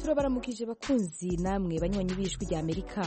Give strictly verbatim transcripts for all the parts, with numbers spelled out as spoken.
turabaramukije bakunzi namwe banywanyi b'ijwi rya Amerika.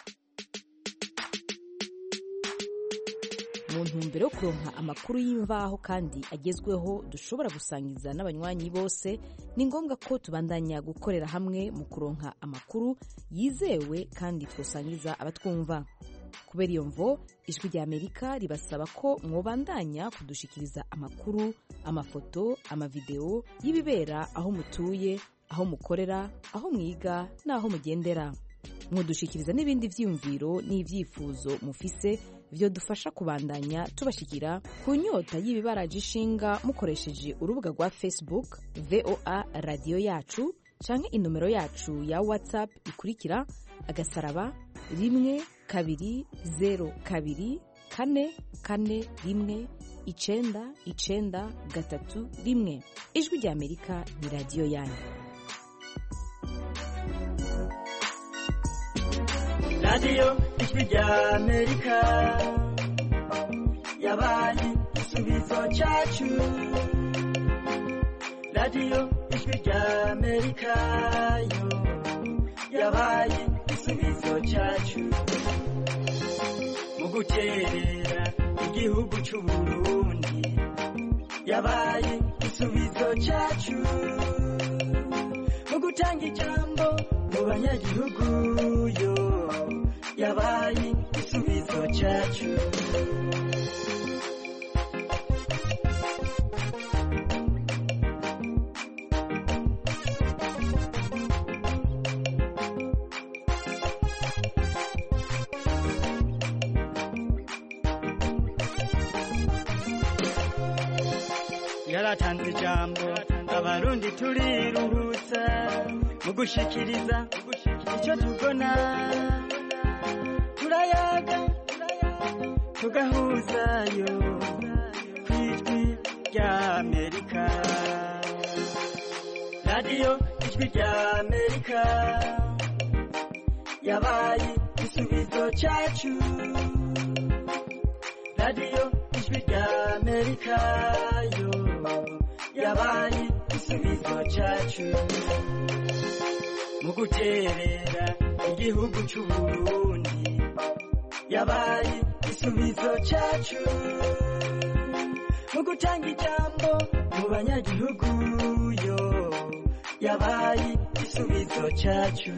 Mu ntumbero yo kuronka amakuru y'imvaho kandi agezweho dushobora gusangiza n'abanywanyi bose, ni ngombwa ko tubandanya gukorera hamwe mu kuronka amakuru yizewe kandi twosangiza abatwumva. Kubera iyo mvo, ijwi rya Amerika ribasaba ko mwobandanya kudushikiriza amakuru, amafoto, amavideo y'ibibera aho mutuye, aho mukorera, aho mwiga n'aho mugendera. Mwodushikiriza n'ibindi vyiyumviro n'ivyifuzo mufise vyo dufasha kubandanya tubashikira ku nyota y'ibibaraje ishinga mukoresheje urubuga rwa Facebook V O A Radio Yacu canke inomero yacu ya WhatsApp ikurikira agasaraba rimwe kabiri zero kabiri kane kane rimwe icenda icenda gatatu rimwe. Ijwi rya Amerika ni radio yanyu. Radio Ijwi rya Amerika yabaye igisubizo cyacu. Radio Ijwi rya Amerika yo yabaye igisubizo cyacu. Mu guterera igihugu cy'u Burundi yabaye igisubizo cyacu. Mu gutanga ijambo mu banyagihugu yo yabaye igisubizo cyacu. Yaratanze ijambo abarundi turiruhutsa mu gushikiriza icyo tubona, turayaga tugahuzayo kw'ijwi rya Amerika. Radio Ijwi rya Amerika yabaye igisubizo cyacu. Radio Ijwi rya Amerika yo yabaye igisubizo cyacu. Mu guterera igihugu cy'u Burundi yabaye igisubizo cyacu. Mu gutanga ijambo mu banyagihugu yo yabaye igisubizo cyacu.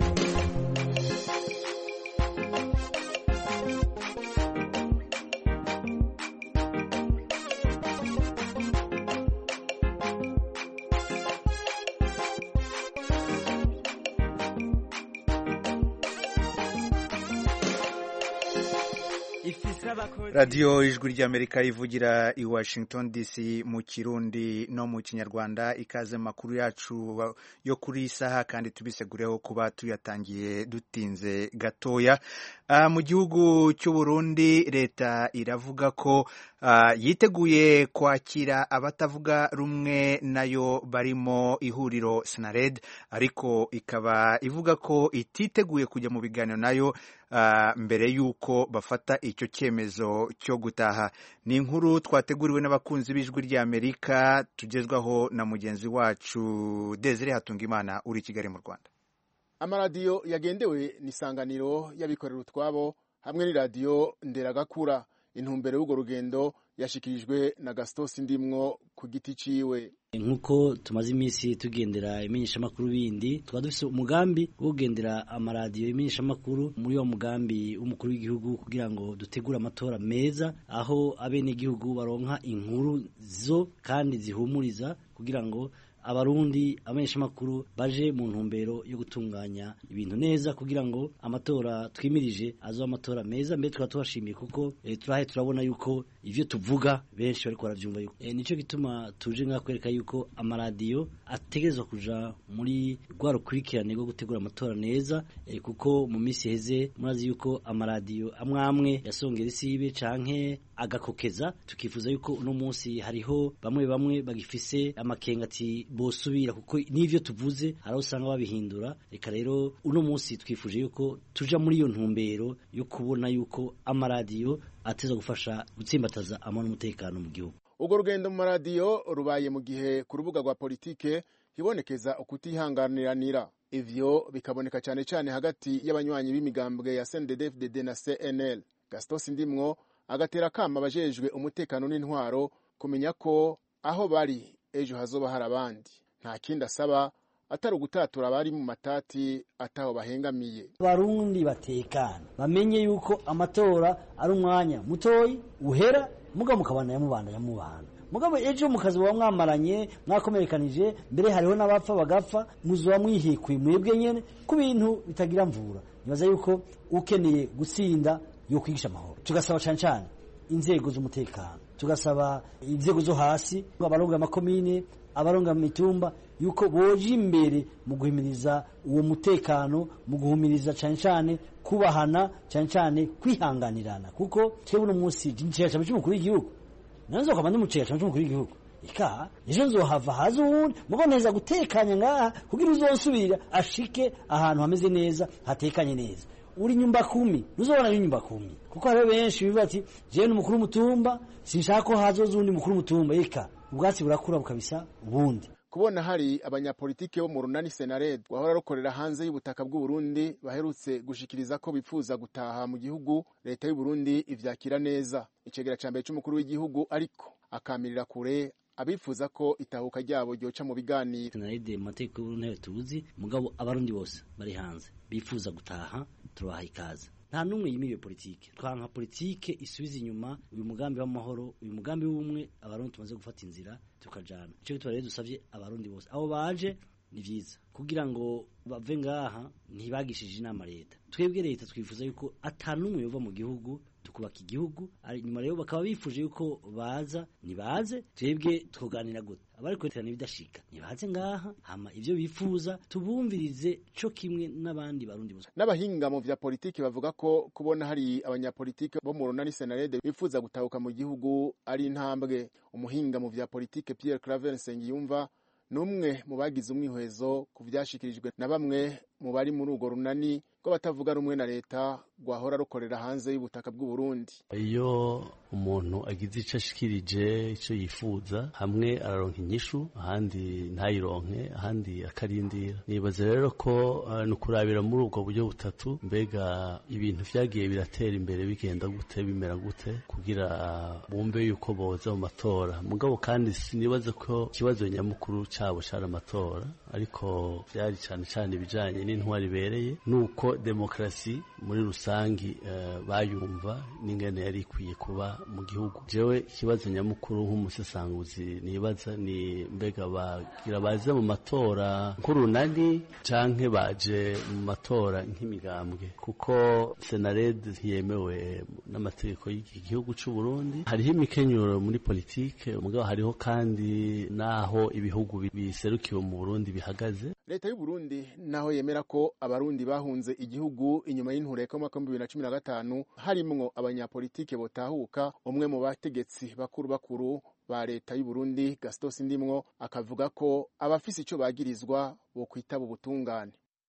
Radio Ijwi rya Amerika ivugira i Washington D C mu Kirundi no mu Kinyarwanda. Ikaze makuru yacu yo kuri saha kandi tubisegureho kuba tuyatangiye dutinze gatoya. Uh, mu gihugu cy'u Burundi leta iravuga ko uh, yiteguye kwakira abatavuga rumwe nayo barimo ihuriro Sinared, ariko ikaba ivuga ko ititeguye kujya mu biganiro nayo Uh, mbere yuko bafata icyo cyemezo cyo gutaha. Ni inkuru twateguriwe n'abakunzi b'Ijwi rya Amerika tugezwaho na mugenzi wacu Desire Hatungimana uri Kigali mu Rwanda. Amaradiyo yagendewe ni Isanganiro y'abikorera utwabo hamwe n'iradiyo Nderagakura. Intumbero y'urwo rugendo yashikirijwe na Gaston Sindimwo ku giti ciwe. Nkuko tumaze iminsi tugendera imenyesha makuru bindi, twa dufise umugambi wo kugendera amaradiyo imenyesha makuru muri wa mugambi w'umukuru w'igihugu kugira ngo dutegure amatora meza aho abene igihugu baronka inkuru zo kandi zihumuriza kugira ngo abarundi amenyesha makuru baje mu ntumbero yo gutunganya ibintu neza kugira ngo amatora twimirije azo amatora meza. Mbere twa twashimiye kuko e, turahe turabona yuko ivyo tuvuga benshi bariko baravyumva yuko e, nico gituma tuje nga kwereka yuko amaradiyo ategerezwa kuja muri rwa rukurikirane rwo gutegura amatora neza e, kuko mu misi heze murazi yuko amaradiyo amwamwe yasongera isibe canke agakokeza. Tukifuza yuko uno munsi hariho bamwe bamwe bagifise amakengati bosubira kuko nivyo tuvuze hari usanga babihindura. Reka rero uno munsi twifuje yuko tuja muri iyo ntumbero yo kubona yuko amaradiyo ateza gufasha gutsimbataza amano umutekano mu gihugu. urwo rugendo mu maradiyo rubaye mu gihe ku rubuga rwa politike hibonekeza ukutihanganiranira. Ivyo bikaboneka cyane cyane hagati y'abanywanyi b'imigambwe ya C N D D F D D na C N L. Gaston Sindimwo agatera kama abajejwe umutekano n'intwaro kumenya ko aho bari ejo hazoba hari abandi. Nta kindi asaba atari ugutatura abari mu matati ataho bahengamiye. Barundi batekana bamenye yuko amatora ari umwanya mutoyi uhera muga mukabana yamubanda yamubana mugabo ejo mukazi wa mwamaranye mwakomerekanije mbere hariho n'abapfa bagapfa muzuba mwihikuye mwebwe nyene ku bintu bitagira mvura. Nibaza yuko ukeneye gutsinda yo kwigisha amahoro. Tugasaba cyane cyane inzego z'umutekano, tugasaba inzego zo hasi, abaronga amakomine, abaronga mitumba yuko boje imbere mu guhimiriza uwo mutekano, mu guhumiriza cyane cyane kubahana, cyane cyane kwihanganirana, kuko twebwe no munsi jinjira cy'umukuru w'igihugu nanzo kabandi mucera cy'umukuru w'igihugu ika ejo nzohava hazundi mugo neza gutekanya ngaha kugira uzonsubira ashike ahantu hameze neza hatekanye neza. Uri nyumba kumi uzobona nyumba kumi kuko hari benshi bibati je n'umukuru mutumba sinshaka ko hazoza undi mukuru mutumba ika ubwatsi burakura bukabisa ubundi. Kubona hari abanyapolitike bo mu runani Senared wahora rukorera hanze y'ubutaka bw'u Burundi baherutse gushikiriza ko bipfuza gutaha mu gihugu, leta y'u Burundi ivyakira neza. Icegera ca mbere c'umukuru w'igihugu ariko akamirira kure abifuza ko itahuka ryabo ryoca mu biganiro. Senared mateka y'uruntebe tuzi mugabo abarundi bose bari hanze bifuza gutaha tubaha ikaze. Nta numwe yimiriye politike. Twanka politike isubiza inyuma uyu mugambi w'amahoro, uyu mugambi w'umwe abarundi tumaze gufata inzira tukajana. Ico bitware dusavye abarundi bose abo baje ni vyiza kugira ngo bave ngaha ntibagishije inama leta. Twebwe leta twifuza yuko atanumwe yova mu gihugu tukubaka igihugu, ari nyuma rero bakaba bifuje yuko baza nibaze twebwe tuganira gute abari kweterana ibidashika nibaze ngaha hama ivyo bifuza tubumvirize co kimwe n'abandi barundi bose. N'abahinga mu vya politiki bavuga ko kubona hari abanyapolitike bo mu runani Senarede bifuza gutahuka mu gihugu ari intambwe. Umuhinga mu vya politiki Pierre Claver Nsengiyumva numwe mu bagize umwihwezo ku vyashikirijwe na bamwe mu bari muri urwo runani ko batavuga rumwe na leta gwahora rukorera hanze y'ubutaka bw'u Burundi. Iyo umuntu agize ico ashikirije ico yifuza hamwe araronka inyishu ahandi ntayironke ahandi akarindira. Nibaza rero ko uh, nukurabira muri ubwo buryo butatu mbega ibintu vyagiye biratera imbere bigenda gute bimera gute kugira bumve uh, yuko boza mu matora. Mugabo kandi sinibaza ko kibazo nyamukuru cabo cyari amatora ariko vyari cyane cyane bijanye n'intwari bereye nuko demokrasi muri rusangi uh, bayumva n'ingene yari ikwiye kuba mu gihugu. Jewe ikibazo nyamukuru nk'umusesanguzi nibaza ni mbega bagira baze mu matora nk'urunani canke baje mu matora nk'imigambwe kuko Senared yemewe n'amategeko y'iki gihugu c'u Burundi. Hariho imikenyuro muri politike mugabo hariho kandi naho ibihugu biserukiwe mu Burundi bihagaze. Leta y'u Burundi naho yemera ko abarundi bahunze igihugu inyuma y'intureka mu bibiri na cumi na gatanu harimwo abanyapolitike botahuka. Umwe mu bategetsi bakuru bakuru ba leta y'u Burundi Gaston Sindimwo akavuga ko abafise ico bagirizwa bo kwitaba ubutungane.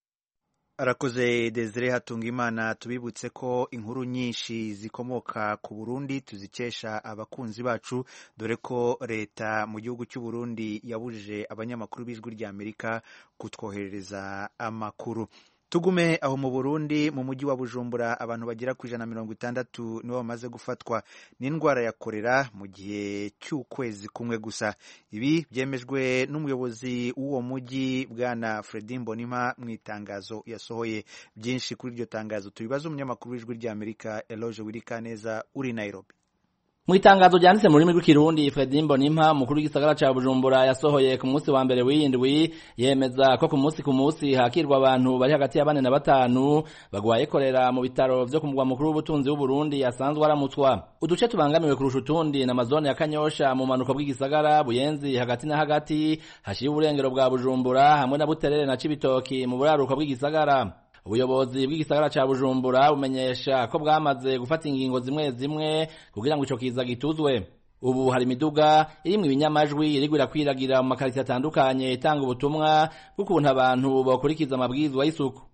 Arakoze Desire Hatungimana. Tubibutse ko inkuru nyinshi zikomoka ku Burundi tuzikesha abakunzi bacu dore ko leta mu gihugu cy'u Burundi yabujije abanyamakuru b'ijwi rya Amerika kutwoherereza amakuru. Tugume aho mu Burundi mu mujyi wa Bujumbura abantu bagera ku ijana na mirongo itandatu nibo bamaze gufatwa n'indwara ya kolera mu gihe cy'ukwezi kumwe gusa. Ibi byemejwe n'umuyobozi w'uwo mujyi bwana Fredy Mbonimpa mu itangazo yasohoye. Byinshi kuri iryo tangazo tubibaza umunyamakuru w'ijwi rya Amerika Eloge Wirikaneza uri Nairobi. Mu itangazo ryanditse mu rurimi rw'ikirundi Fredy Mbonimpa mukuru w'igisagara ca Bujumbura yasohoye ku munsi wa mbere w'indwi yemeza ko ku munsi ku munsi hakirwa abantu bari hagati ya bane na batanu bagwaye kolera mu bitaro vyo ku mugwa mukuru w'ubutunzi w'u Burundi yasanzwe aramutswa. Uduce tubangamiwe kurusha utundi na mazone ya Kanyosha mu manuko bw'igisagara, Buyenzi hagati na hagati, hashiye uburengero bwa Bujumbura hamwe na Buterere na Cibitoki mu buraruko bw'igisagara. Ubuyobozi bw'igisagara ca Bujumbura bumenyesha ko bwamaze gufata ingingo zimwe zimwe kugira ngo ico kiza gituzwe. Ubu hari imiduga irimwe ibinyamajwi iriko irakwiragira mu makarita atandukanye itanga ubutumwa bw'ukuntu abantu bokurikiza amabwizwa y'isuku.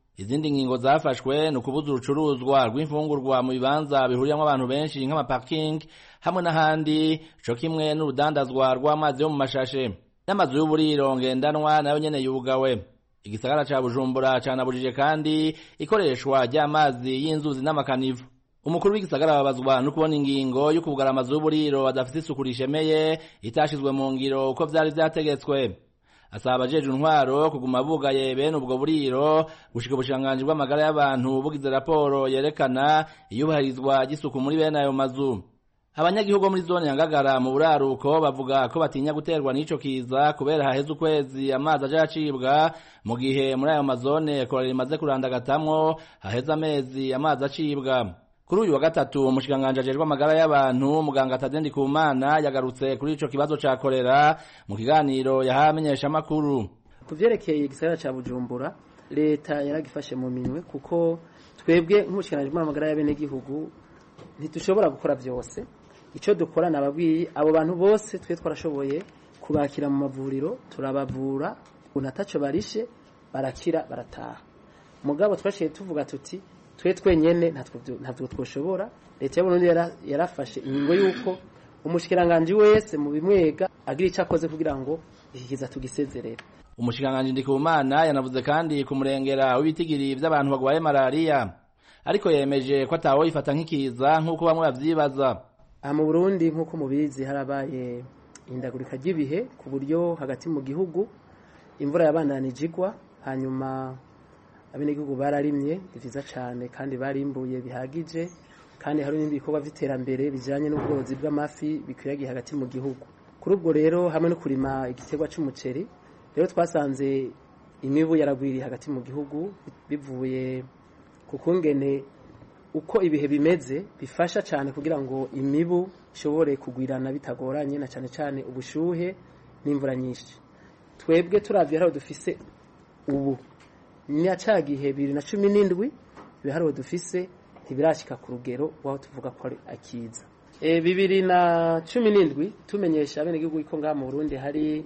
izindi ngingo zafashwe ni ukubuza urucuruzwa rw'imfungurwa mu bibanza bihuriyamo abantu benshi nk'amaparking hamwe n'ahandi co kimwe n'urudandazwa rw'amazi yo mu mashashe n'amazu y'uburiro ngendanwa nayo nyene yugawe. Igisagara ca Bujumbura canabujije kandi ikoreshwa ry'amazi y'inzuzi n'amakanivu. Umukuru w'igisagara babazwa no kubona ingingo yo kugara amazu y'uburiro adafite isuku rishemeye itashizwe mu ngiro uko vyari vyategetswe. Asaba abajeje intwaro kuguma bugaye bene ubwo buriro gushika ubushikiranganji bw'amagara y'abantu bugize raporo yerekana iyubahirizwa ry'isuku muri bene ayo mazu. Abanyagihugu muri zone ya Ngagara mu buraruko bavuga ko batinya guterwa n'ico kiza kubera haheze ukwezi amazi aje acibwa mu gihe muri ayo mazone korera imaze kurandagatamwo haheze amezi amazi acibwa. Kuri uyu wa gatatu umushikiranganji ajejwe amagara y'abantu muganga Tadendi Kumana yagarutse kuri ico kibazo ca korera mu kiganiro yahamenyesha makuru. Kuvyerekeye igisagara ca Bujumbura leta yaragifashe mu minwe kuko twebwe nk'umushikiranganji w'amagara y'abene gihugu ntitushobora gukora vyose. Ico dukora nababwiye abo bantu bose twe twarashoboye kubakira mu mavuriro turabavura unataco barishe barakira barataha. Mugabo twashiye tuvuga tuti twe twenyene ntabwo twoshobora. Leta y'Uburundi yarafashe ingingo yuko umushikiranganje wese mu bimwega agira ico akoze kugira ngo ikiza tugisezerera. Umushikiranganje Ndikumana yanavuze kandi kumurengera w'ibitigiri by'abantu bagwaye malaria ariko yemeje ko atawo ifata nk'ikiza nk'uko bamwe bavyibaza. Aha mu Burundi nk'uko mubizi harabaye indagurika ry'ibihe ku buryo hagati mu gihugu imvura yabandanije igwa hanyuma abenegihugu bararimye biviza cyane kandi barimbuye bihagije kandi hari n'ibindi bikorwa vy'iterambere bijanye n'ubworozi bw'amafi bikwiragiye hagati mu gihugu. Kuri ubwo rero hamwe no kurima igiterwa c'umuceri rero twasanze imibu yaragwiriye hagati mu gihugu bivuye ku kungene uko ibihe bimeze bifasha cyane kugira ngo imibu ishobore kugwirana bitagoranye na cyane cyane ubushuhe n'imvura nyinshi. Twebwe turavye haro dufise ubu ni acagihe bibiri na cumi n'indwi biharo dufise ntibirashika ku rugero waho tuvuga ko ari akiza. E bibiri na cumi n'indwi tumenyesha abene gihugu iko ngaha mu Burundi hari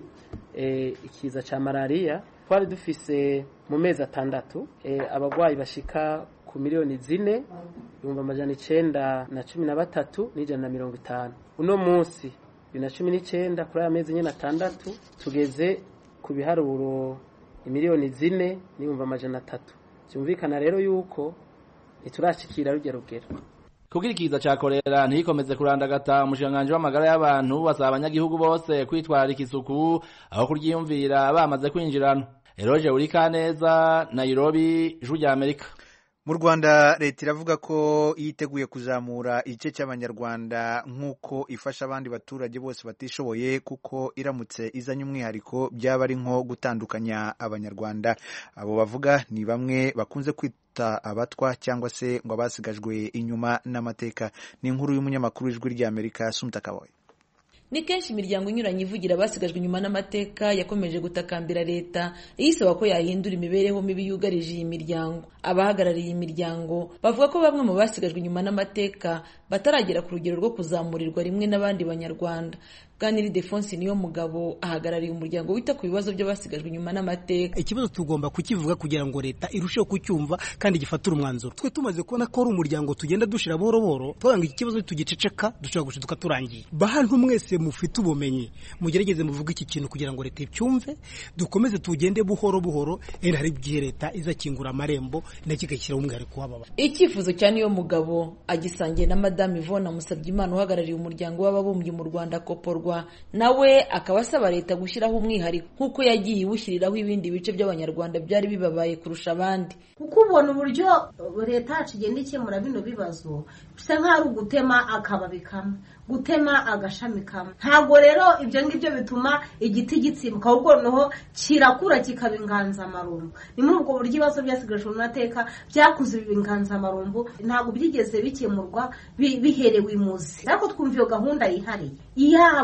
e, ikiza ca malaria twari dufise mu mezi atandatu e, abagwayi bashika ku miliyoni zine ibihumbi amajana icenda na cumi na batatu n'ijana na mirongo itanu. Uno munsi bibiri na cumi n'icenda kuri aya mezi nyene atandatu tugeze ku biharuro imiliyoni zine n'ibihumbi amajana atatu. Byumvikana rero yuko iturashikira rujya rugero. Kugira ikiza ca korera ntikomeze kurandagata umushikiranganji w'amagara y'abantu basaba abanyagihugu bose kwitwararika isuku aho kuryiyumvira bamaze kwinjirana. Eroje Urikaneza, Nairobi, Ijwi rya Amerika. Mu Rwanda leta iravuga ko yiteguye kuzamura igice cy'abanyarwanda nk'uko ifasha abandi baturage bose batishoboye kuko iramutse izanye umwihariko byaba ari nko gutandukanya abanyarwanda. Abo bavuga ni bamwe bakunze kwita abatwa cyangwa se ngo abasigajwe inyuma n'amateka. Ni inkuru y'umunyamakuru w'Ijwi rya Amerika Sumta Kaboyi. Ni kenshi imiryango inyuranye ivugira abasigajwe inyuma n'amateka yakomeje gutakambira leta iyisaba ko yahindura imibereho mibi yugarije iyi miryango. Abahagarariye imiryango bavuga ko bamwe mu basigajwe inyuma n'amateka bataragera ku rugero rwo kuzamurirwa rimwe n'abandi banyarwanda. Bwaniri Defonse niyo mugabo ahagarariye umuryango wita ku bibazo by'abasigajwe inyuma n'amateka. Ikibazo tugomba kukivuga kugira ngo leta irusheho kucyumva kandi gifatira umwanzuro. Twe tumaze kubona ko ari umuryango tugenda dushira boro boro twanga iki kibazo tugiceceka dushobora gushiduka turangiye. Bahantu mwese mufite ubumenyi mugerageze muvuga iki kintu kugira ngo leta icyumve dukomeze tugende buhoro buhoro era hari byihe leta izakingura amarembo nakikashyira umwihariko w'ababa. Icyifuzo cyane yo mugabo agisangiye na Madame Yvonne Musabyimana uhagarariye umuryango w'ababumbyi mu Rwanda Koporwa nawe akaba asaba leta gushyiraho umwihariko nkuko yagiye iwushyiriraho ibindi bice by'abanyarwanda byari bibabaye kurusha abandi. Kuko ubona uburyo leta yacu igenda ikemura bino bibazo bisa nk'ari ugutema akababi kamwe gutema agashami kamwe. Ntabwo rero ibyo ngibyo bituma igiti gitsimbuka ahubwo noho kirakura kikaba inganzamarumbu. Ni muri ubwo buryo ibibazo byasigajwe mu mateka byakuze ibinganzamarumbu ntabwo byigeze bikemurwa biherewe imuzi. Ariko twumva iyo gahunda yihariye iyabo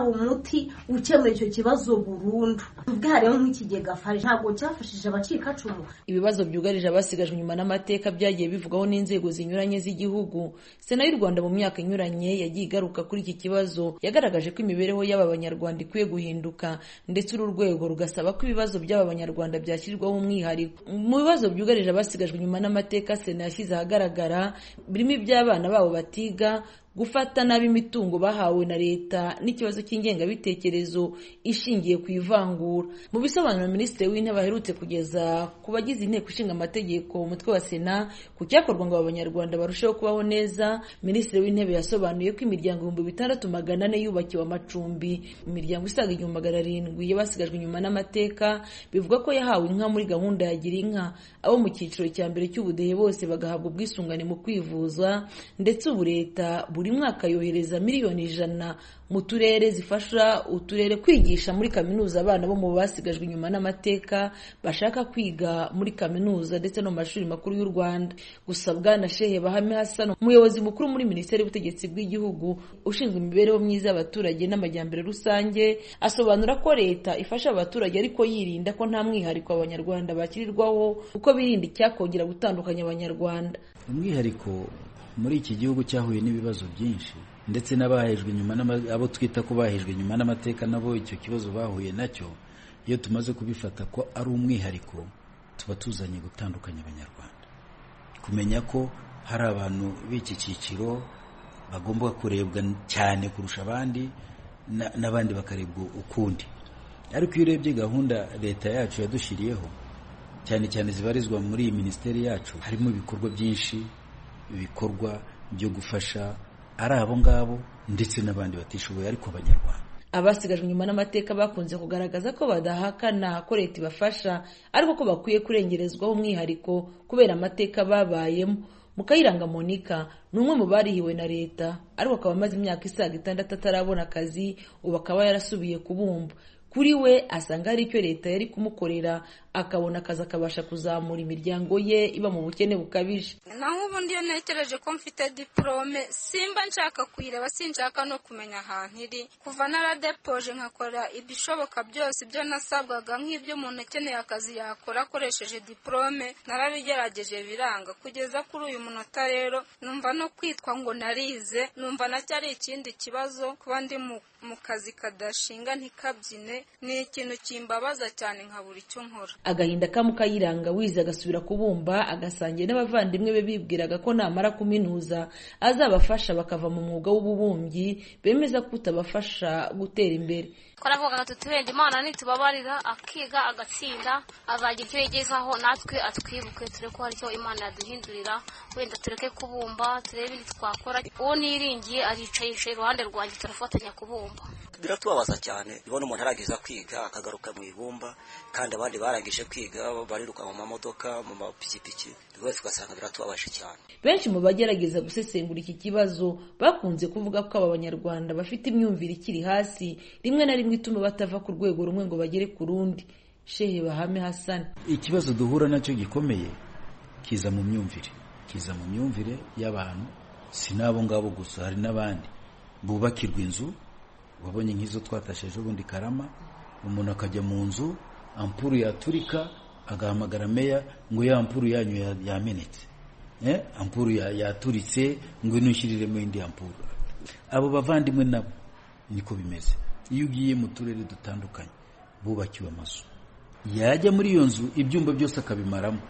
umuti ukemura icyo kibazo burundu. Ubwo hariho nk'ikigega fari ntabwo cyafashije abacikacumu. Ibibazo byugarije abasigajwe inyuma n'amateka byagiye bivugwaho n'inzego zinyuranye z'igihugu. Sena y'u Rwanda mu myaka inyuranye yagiye igaruka kuri iki kibazo, yagaragaje ko imibereho y'aba banyarwanda ikwiye guhinduka ndetse uru rwego rugasaba ko ibibazo by'aba banyarwanda byashyirwaho umwihariko. Mu bibazo byugarije abasigajwe inyuma n'amateka Sena yashyize ahagaragara birimo iby'abana babo batiga, gufata nabi imitungo bahawe na leta n'ikibazo cy'ingengabitekerezo ishingiye ku ivangura. Mu bisobanuro Minisitiri w'Intebe aherutse kugeza ku bagize Inteko Ishinga Amategeko umutwe wa Sena ku cyakorwa ngo abanyarwanda barusheho kubaho neza, Minisitiri w'Intebe yasobanuye ko imiryango ibihumbi bitandatu magana ane yubakiwe amacumbi, imiryango isaga igihumbi magana arindwi y'abasigajwe inyuma n'amateka bivuga ko yahawe inka muri gahunda ya Gira Inka, abo mu cyiciro cya mbere cy'ubudehe bose bagahabwa ubwisungane mu kwivuza, ndetse ubu leta buri mwaka yohereza miliyoni ijana mu turere zifasha uturere kwigisha muri kaminuza abana bo mu basigajwe inyuma n'amateka bashaka kwiga muri kaminuza ndetse no mu mashuri makuru y'u Rwanda. Gusa Bwana Shehe Bahame Hassan, umuyobozi mukuru muri Minisiteri y'Ubutegetsi bw'Igihugu ushinzwe imibereho myiza y'abaturage n'amajyambere rusange, asobanura ko leta ifasha abaturage ariko yirinda ko nta mwihariko abanyarwanda bakirirwaho uko birinda icyakongera gutandukanya abanyarwanda. Umwihariko muri iki gihugu cyahuye n'ibibazo byinshi ndetse n'abahejwe nyuma abo twita ko bahejwe nyuma n'amateka nabo icyo kibazo bahuye nacyo, iyo tumaze kubifata ko ari umwihariko tuba tuzanye gutandukanya abanyarwanda, kumenya ko hari abantu b'iki cyiciro bagomba kurebwa cyane kurusha abandi n'abandi bakarebwa ukundi. Ariko iyo urebye gahunda leta yacu yadushyiriyeho cyane cyane zibarizwa muri iyi minisiteri yacu, harimo ibikorwa byinshi ibikorwa byo gufasha ari abo ngabo ndetse n'abandi batishoboye ariko abanyarwanda. Abasigajwe inyuma n'amateka bakunze kugaragaza ko badahakana ko leta ibafasha ariko ko bakwiye kurengerezwaho umwihariko kubera amateka babayemo. Mukayiranga Monica ni umwe mu barihiwe na leta ariko akaba amaze imyaka isaga itandatu atarabona akazi, ubu akaba yarasubiye kubumba. Kuri we asanga hari icyo leta yari kumukorera akabona akazi akabasha kuzamura imiryango ye iba mu bukene bukabije. Naho ubundi iyo ntekereje ko mfite diplome simba nshaka kuyireba, sinshaka no kumenya ahantu iri. Kuva naradepoje nkakora ibishoboka byose ibyo nasabwaga nk'ibyo umuntu akeneye akazi yakora akoresheje diplome, narabigerageje biranga. Kugeza kuri uyu munota rero numva no kwitwa ngo narize, numva nacyo ari ikindi kibazo. Kuba ndi mu kazi kadashinga ntikabyine ni ikintu kimbabaza cyane nkabura icyo nkora. Agahinda ka Mukayiranga wize agasubira kubumba agasangiye n'abavandimwe be bibwiraga ko namara kuminuza azabafasha bakava mu mwuga w'ububumbyi, bemeza ko utabafasha gutera imbere. Twaravuga tuti wenda Imana nitubabarira akiga agatsinda azagira icyo yigezaho, natwe atwibuke ture ko hari icyo Imana yaduhindurira, wenda tureke kubumba turebe ibindi twakora. Uwo niringiye aricaye iruhande rwanjye turafatanya kubumba. Biratubabaza cyane ibona umuntu arageza kwiga akagaruka mu ibumba kandi abandi barangije kwiga bariruka mu mamodoka mu mapikipiki, rwose ugasanga biratubabaje cyane. Benshi mu bagerageza gusesengura iki kibazo bakunze kuvuga ko aba banyarwanda bafite imyumvire ikiri hasi, rimwe na rimwe ituma batava ku rwego rumwe ngo bagere ku rundi. Shehe Bahame Hassan: ikibazo duhura nacyo gikomeye kiza mu myumvire, kiza mu myumvire y'abantu. Si nabo ngabo gusa, hari n'abandi bubakirwa inzu, wabonye nk'izo twatasheje ubundi Karama, umuntu akajya mu nzu ampuru yaturika agahamagara meya ngo ya ampuru yanyu yamenetse, eh ampuru yaturitse ngo inushiriremo indi ampuru. Abo bavandimwe nabo niko bimeze. Iyo ugiye mu turere dutandukanye bubakiwe amazu, yajya muri iyo nzu ibyumba byose akabimaramo.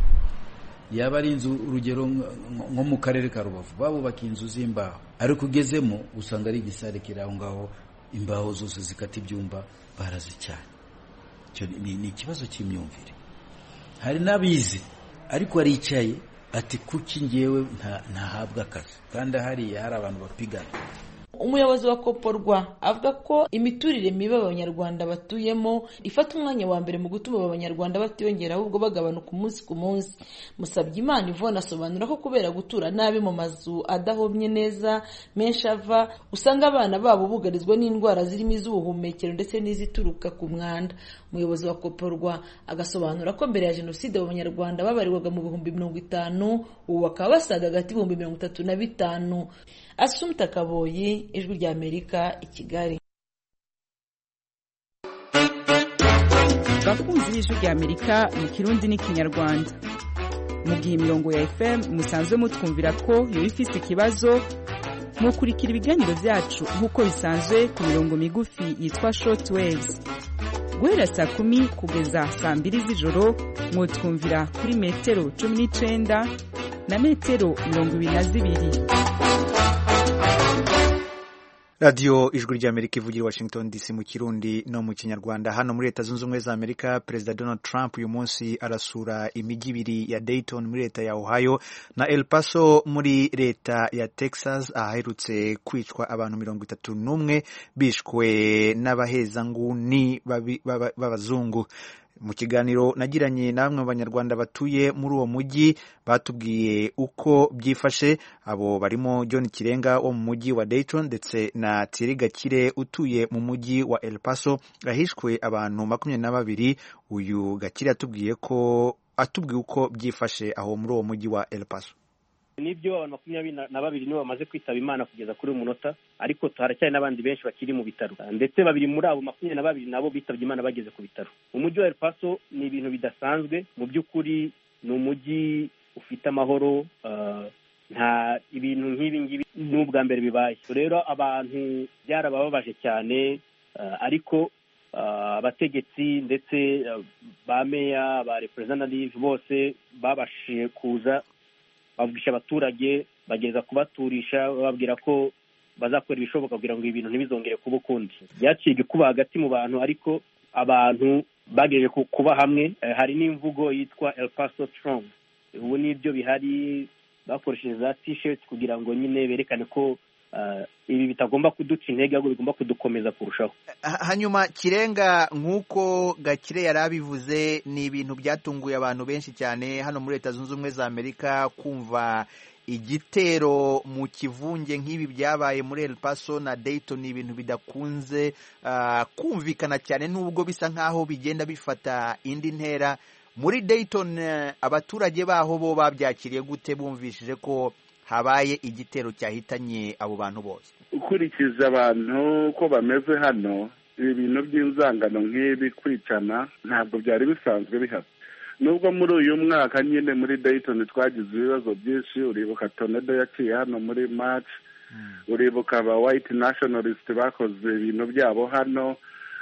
Yaba ari inzu urugero nko mu karere ka Rubavu babubaka inzu z'imbaho, ariko ugezemo usanga ari igisare kiri aho ngaho, imbaho zose zikata ibyumba barazicyana. Cyo ni ikibazo cy'imyumvire. Hari n'abizi ariko aricaye ati kuki ngewe ntahabwa akazi kandi hari hari abantu bapigana. Umuyobozi wa Koporwa avuga ko imiturire mibi abanyarwanda batuyemo ifata umwanya wa mbere mu gutuma abanyarwanda batiyongera ahubwo bagabanuka umunsi ku munsi. Musabyimana Yvonne asobanura ko kubera gutura nabi mu mazu adahomye neza menshi ava, usanga abana babo bugarizwa n'indwara zirimo iz'ubuhumekero ndetse n'izituruka ku mwanda. Umuyobozi wa Koporwa agasobanura ko mbere ya jenoside abanyarwanda babarirwaga mu bihumbi mirongo itanu, ubu bakaba basaga hagati y'ibihumbi mirongo itatu na bitanu. Assumpta Kaboyi, Ijwi ry'Amerika, i Kigali. bakunzi b'ijwi rya Amerika mu Kirundi n'ikinyarwanda. Mu gihe imirongo ya F M musanzwe mutwumvira ko yo ifise ikibazo, mukurikira ibiganiro vyacu nk'uko bisanzwe ku mirongo migufi yitwa short waves. Guhera saa kumi kugeza saa mbiri z'ijoro mwotwumvira kuri metero cumi n'icenda na metero mirongo ibiri na zibiri. Radio Ijwi ry'Amerika ivugira Washington D C mu Kirundi no mu Kinyarwanda. Hano muri Leta Zunze Ubumwe za Amerika, Perezida Donald Trump uyu munsi arasura imijyi ibiri ya Dayton muri leta ya Ohio na El Paso muri leta ya Texas, aherutse kwicwa abantu mirongo itatu n'umwe bishwe n'abahezanguni b'abazungu. Mu kiganiro nagiranye na bamwe mu banyarwanda batuye muri uwo mujyi batubwiye uko byifashe. Abo barimo John Kirenga wo mu mujyi wa Dayton ndetse na Thierry Gakire utuye mu mujyi wa El Paso ahishwe abantu makumyabiri na babiri. Uyu Gakire atubwiye ko atubwiye uko byifashe aho muri uwo mujyi wa El Paso. Nibyo abantu makumyabiri na babiri nibo bamaze kwitaba Imana kugeza kuri uyu munota, ariko haracyari n'abandi benshi bakiri mu bitaro, ndetse babiri muri abo makumyabiri na babiri nabo bitabye Imana bageze ku bitaro. Umujyi wa El Paso ni ibintu bidasanzwe mu by'ukuri, ni umujyi ufite amahoro, uh, nta ibintu nk'ibi ngibi n'ubwa mbere bibaye. Rero abantu byarabababaje cyane, uh, ariko abategetsi uh, ndetse uh, ba meya ba representative bose babashije kuza bavugisha abaturage, bageza kubaturisha, bababwira ko bazakora ibishoboka kugira ngo ibintu ntibizongere kuba ukundi. Byaciye kuba hagati mu bantu, ariko abantu bagejeje kuba hamwe. Hari n'imvugo yitwa El Paso Strong, ubu nibyo bihari, bakoresheje za t-shirt kugira ngo nyine berekane ko uh, ibi bitagomba kuduca intege, ahubwo bigomba kudukomeza kurushaho. Hanyuma Kirenga, nk'uko Gakire yari abivuze, ni ibintu byatunguye abantu benshi cyane hano muri Leta Zunze Ubumwe za Amerika kumva igitero mu kivunge nk'ibi byabaye muri El Paso na Dayton. Ni ibintu bidakunze uh, kumvikana cyane, nubwo bisa nkaho bigenda bifata indi ntera. Muri Dayton uh, abaturage baho bo babyakiriye gute bumvishije ko habaye igitero cyahitanye abo bantu bose? Ukurikije abantu ko bameze hano, ibintu by'inzangano nk'ibi kwicana ntabwo byari bisanzwe bihari. Nubwo muri uyu mwaka nyine muri Dayton twagize ibibazo byinshi, uribuka tornado yaciye hano muri March, hmm. uribuka aba white nationalist bakoze ibintu byabo hano,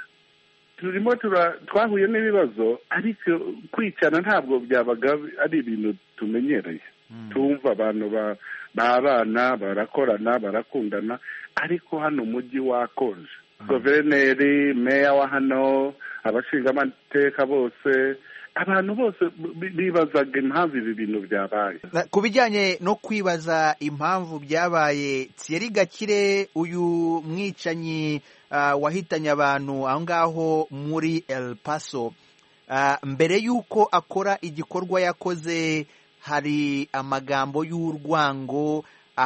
turimo twahuye n'ibibazo, ariko kwicana ntabwo byabaga ari ibintu tumenyereye. Hmm. Tumva abantu ba babana barakorana barakundana, ariko hano umujyi wakonje. Hmm. Guverineri, meya wa hano, abashinga amateka bose, abantu bose bibazaga impamvu ibi bintu byabaye. Ku bijyanye no kwibaza impamvu byabaye, Thierry Gakire, uyu mwicanyi uh, wahitanye abantu aho ngaho muri El Paso, uh, mbere y'uko akora igikorwa yakoze, hari amagambo y'urwango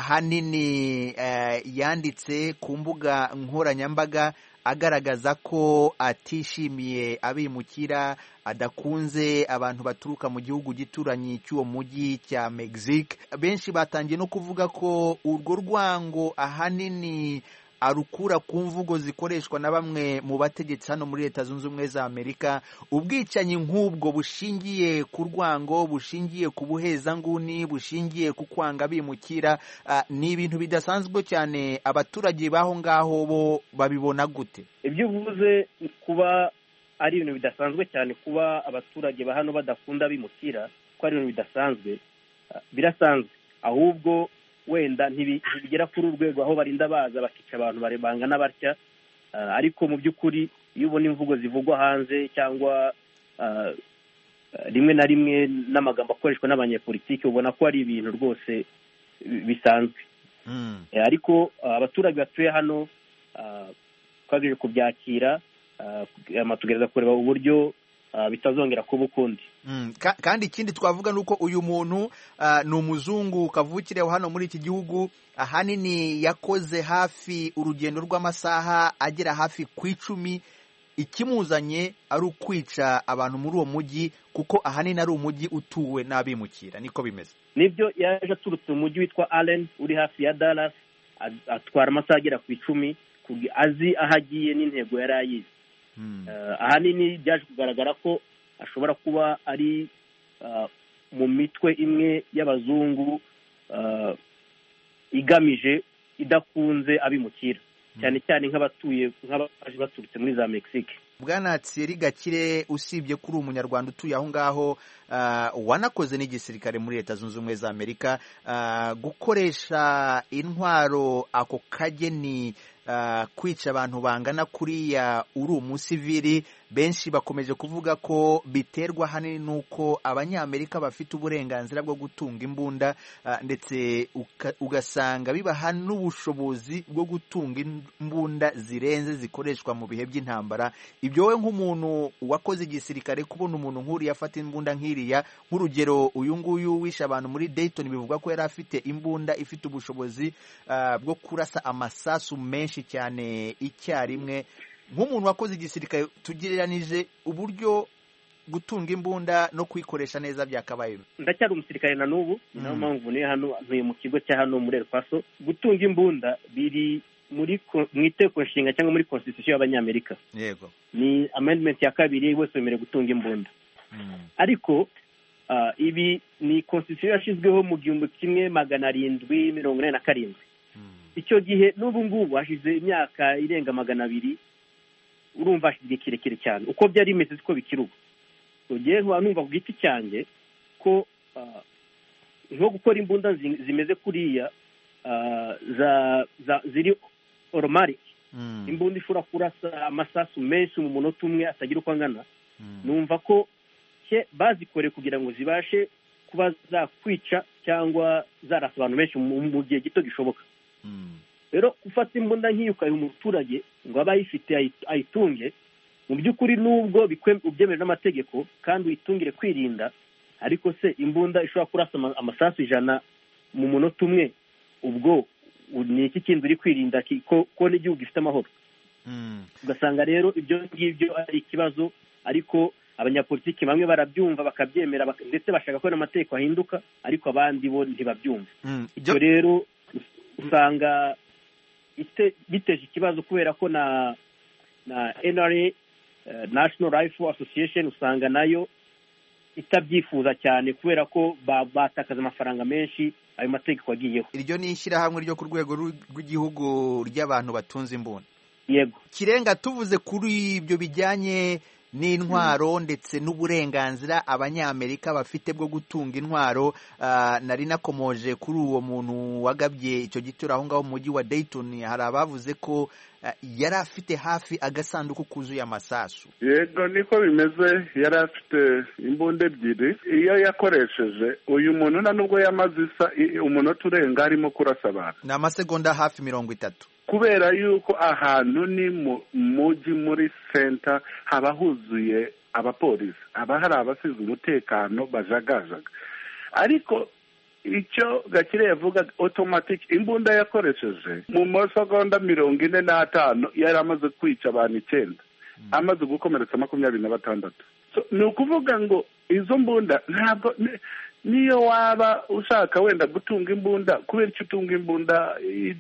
ahanini uh, yanditse ku mbuga nkoranyambaga agaragaza ko atishimiye abimukira, adakunze abantu baturuka mu gihugu gituranyi cy'uwo mujyi cya Mexique. Benshi batangiye no kuvuga ko urwo rwango ahanini arukura ku mvugo zikoreshwa na bamwe mu bategetsi hano muri Leta Zunze Ubumwe za Amerika. Ubwicanyi nk'ubwo bushingiye ku rwango, bushingiye ku buhezanguni, bushingiye ku kwanga bimukira, uh, ni ibintu bidasanzwe cyane. Abaturage baho ngaho bo babibona gute? Ibyo uvuze kuba ari ibintu bidasanzwe cyane, kuba abaturage ba hano badakunda bimukira, ko ari ibintu bidasanzwe, uh, birasanzwe, ahubwo wenda ntibigera kuri urwego aho barinda baza bakica abantu barebangana batya, uh, ariko mu by'ukuri iyo ubona imvugo zivugwa hanze cyangwa uh, rimwe na rimwe n'amagambo akoreshwa n'abanyepolitiki, ubona ko ari ibintu rwose bisanzwe. Mm. E, ariko uh, abaturage batuye hano uh, twagejeje kubyakira, uh, tugereza kureba uburyo Uh, bitazongera kuba ukundi. Mm. Ka kandi ikindi twavuga nuko uyu muntu uh, ni umuzungu kavukire hano muri iki gihugu, ahanini yakoze hafi urugendo rw'amasaha agera hafi ku icumi. Ikimuzanye ari ukwica abantu muri uwo mujyi, kuko ahanini ari umujyi utuwe n'abimukira. Niko bimeze? Nibyo, yaje aturutse mu mujyi witwa Allen uri hafi ya Dallas, atwara amasaha agera ku icumi, azi aho agiye n'intego yari ayizi. ahanini byaje kugaragara ko ashobora kuba ari mu mitwe imwe y'abazungu igamije idakunze abimukira cyane cyane nk'abatuye nk'abaje baturutse muri za Mexique. Bwana Thierry Gakire, usibye kuri umunyarwanda utuye aho ngaho wanakoze n'igisirikare muri Leta Zunze Ubumwe za Amerika, gukoresha intwaro ako kageni kwica abantu bangana kuriya uri umusivili, benshi bakomeje kuvuga ko biterwa hanini nuko abanyamerika bafite uburenganzira bwo gutunga imbunda, ndetse ugasanga bibaha n'ubushobozi bwo gutunga imbunda zirenze zikoreshwa mu bihe by'intambara. Ibyo we nk'umuntu wakoze igisirikare, kubona umuntu nk'uriya afata imbunda nk'iriya, nk'urugero uyu nguyu wishe abantu muri Dayton, bivuga ko yari afite imbunda ifite ubushobozi bwo kurasa amasasu menshi cyane icyarimwe. Nk'umuntu wakoze igisirikare, tugereranije uburyo gutunga imbunda no kuyikoresha neza byakabaye. Ndacyari umusirikare na n'ubu, ni nayo mpamvu niyo hano ntuye mu kigo cya hano muri El Paso. Gutunga imbunda biri muri mu iteko nshinga cyangwa muri constitution y'abanyamerika. Yego, ni amendment ya kabiri, wese wemerewe gutunga imbunda. Ariko uh, ibi ni constitution yashizweho mu gihumbi kimwe magana arindwi mirongo inani na karindwi. Icyo gihe n'ubu ngubu hashize imyaka irenga magana abiri, urumva hashize kirekire cyane. Uko byari bimeze siko bikiri ubu. Ugiye numva ku giti cyanjye ko uh, nko gukora imbunda zimeze kuriya uh, za, za ziri automatic, mm. imbunda ishobora kurasa amasasu menshi mu munota umwe atagira uko angana, mm. numva ko cye bazikoreye kugira ngo zibashe kuba zakwica cyangwa zarasa abantu benshi mu gihe gito gishoboka. Rero gufata imbunda nk'iyo ukayiha umuturage ngo aba ayifite ayitunge, mu by'ukuri nubwo ubyemewe n'amategeko kandi uyitungire kwirinda, ariko se imbunda ishobora kurasa amasasu ijana mu munota umwe, ubwo ni iki kindi uri kwirinda ko n'igihugu gifite amahoro? Ugasanga rero ibyo ngibyo ari ikibazo, ariko abanyapolitiki bamwe barabyumva bakabyemera, ndetse bashaka ko n'amategeko ahinduka, ariko abandi bo ntibabyumva. Ibyo rero usanga biteje ikibazo, kubera ko na na N R A, National Rifle Association, usanga nayo itabyifuza cyane, kubera ko batakaza amafaranga menshi ayo mategeko agiyeho. Iryo ni ishyirahamwe ryo ku rwego rw'igihugu ry'abantu batunze imbunda. Yego. Kirenga, tuvuze kuri ibyo bijyanye n'intwaro ndetse n'uburenganzira abanyamerika bafite bwo gutunga intwaro, uh, nari nakomoje kuri uwo muntu wagabye icyo gitero aho ngaho mu mujyi wa Dayton. Hari abavuze ko uh, yari afite hafi agasanduku kuzuye amasasu. Yego, niko bimeze. Yari afite imbunda ebyiri. Iyo yakoresheje, uyu muntu na nubwo yamaze isa umunota urenga arimo kurasa abantu, ni amasegonda hafi mirongo itatu, kubera yuko ahantu ni mu mujyi muri center, haba huzuye abapolisi, haba hari abasize umutekano bajagajaga. Ariko icyo Gakire yavuga automatic, imbunda yakoresheje mu masegonda mirongo ine n'atanu yari amaze kwica abantu icyenda, mm. amaze gukomeretsa makumyabiri na batandatu. So, ni ukuvuga ngo izo mbunda ntabwo niyo waba ushaka wenda gutunga imbunda, kubera icyo utunga imbunda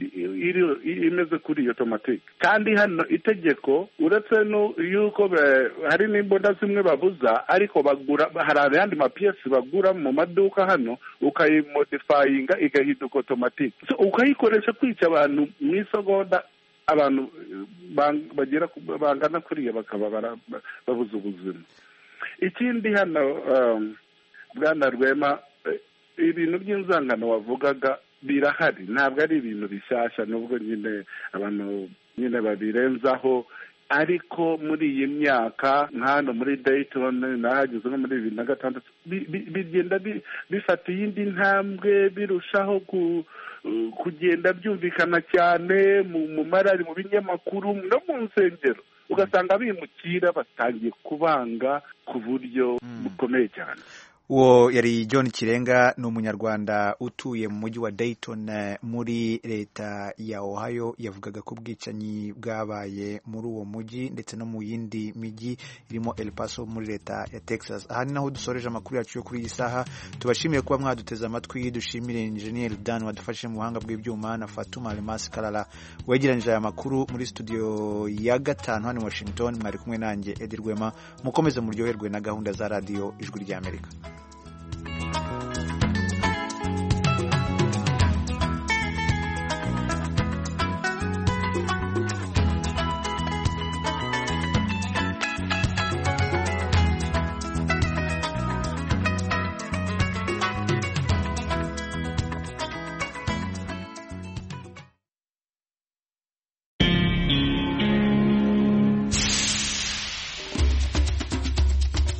imeze kuri automatic. Kandi hano itegeko, uretse yuko hari n'imbunda zimwe babuza, ariko bagura, hari ayandi mapiyesi bagura mu maduka hano, ukayimodifyinga igahinduka automatic, so ukayikoresha kwica abantu mu isegonda, abantu bagera bangana kuriya bakaba babuza ubuzima. Ikindi hano um, Bwana Rwema, ibintu by'inzangano wavugaga birahari, ntabwo ari ibintu bishyashya, nubwo nyine abantu nyine babirenzaho, ariko muri iyi myaka nk'hano muri Dayton nahageze no muri bibiri na gatandatu, bigenda bifata iyindi ntambwe, birushaho kugenda byumvikana cyane mu marari, mu binyamakuru no mu nsengero, ugasanga bimukira batangiye kubanga ku buryo bukomeye cyane. uwo yari John Kirenga ni umunyarwanda utuye mu mujyi wa Dayton muri leta ya Ohio yavugaga ko ubwicanyi bwabaye muri uwo mujyi ndetse no mu yindi mijyi irimo El Paso muri leta ya Texas. Aha ni naho dusoreje amakuru yacu yo kuri iyi saha. Tubashimiye kuba mwaduteze amatwi, dushimire Engineer Dan wadufashe mu buhanga bw'ibyuma na Fatuma Almas Kalala wegeranyije aya makuru muri studio ya gatanu hano Washington. Mwari kumwe nanjye Eddie Rwema, mukomeze muryoherwe na gahunda za radio Ijwi ry'Amerika.